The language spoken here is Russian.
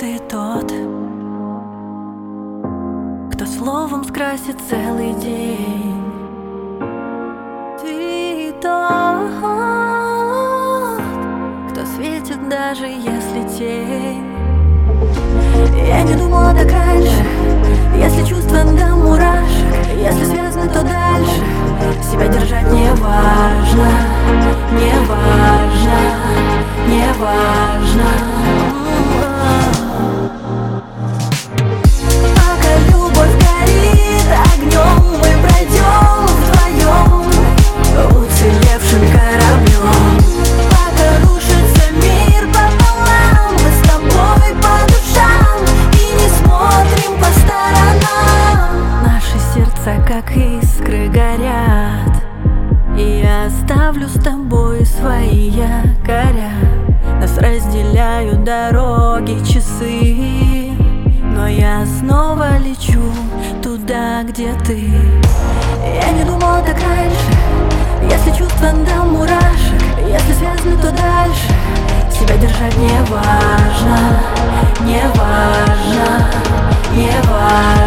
ты тот, кто словом скрасит целый день. Ты тот, кто светит, даже если тень. Я не думала так раньше. Если чувства до мурашек, если связаны, то дальше себя держать не важно, не важно, не важно. Пока любовь горит огнем, мы пройдем вдвоем уцелевшим кораблем. Пока рушится мир пополам, мы с тобой по душам и не смотрим по сторонам. Наши сердца как искры горят, и я оставлю с тобой свои якоря. Нас разделяют дороги, часы, но я снова лечу туда, где ты. Я не думала так раньше. Если чувства до мурашек, если связаны, то дальше себя держать не важно, не важно, не важно.